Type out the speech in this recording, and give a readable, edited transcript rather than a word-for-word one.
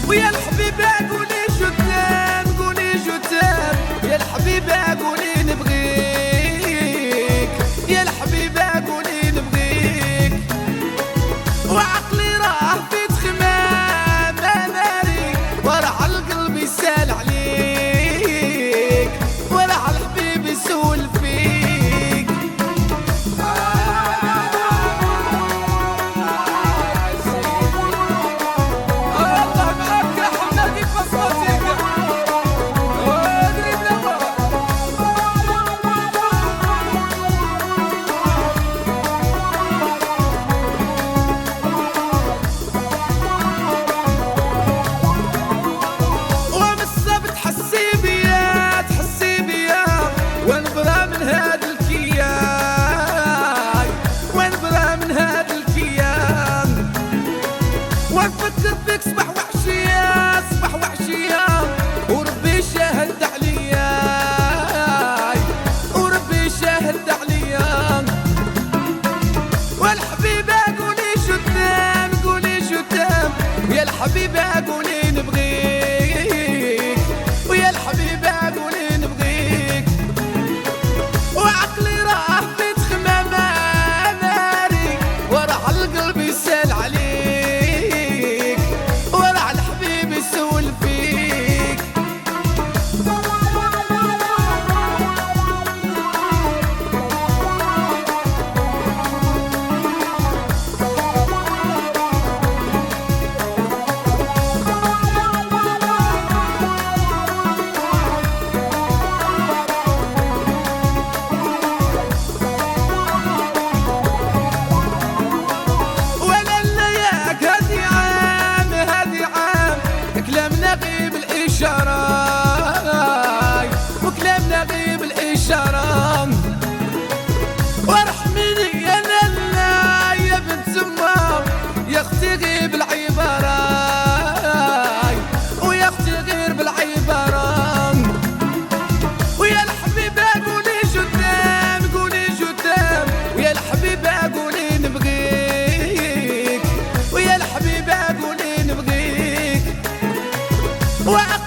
ويا الحبيبة قولي جدام قولي جدام، يا الحبيبة قولي نبغيك، يا الحبيبة قولي نبغيك. وعقلي راه في تخمام ناري، وراه القلب يسال عليك، وراه الحبيب يسول فيك. الله معاك يا حمادي بصمتك. ونفكر فيك صبح وعشية صبح وعشية، وربي شاهد عليا وربي شاهد عليا. والحبيبة قولي جدام قولي جدام، يا الحبيبة قولي نبغيك، ويا الحبيبة قولي نبغيك. وعقلي راه في تخمام ناري، وراه القلب يسال عليك، وراه الحبيب يسول فيك. وكلامنا غيب الإشارة، وارحميني يا لالا يا بنت زمار، يا اختي غيب العبارة، ويا اختي غير بالعبارة. ويا الحبيبة قولي جدام قولي جدام، ويا الحبيبة قولي نبغيك، ويا الحبيبة قولي نبغيك.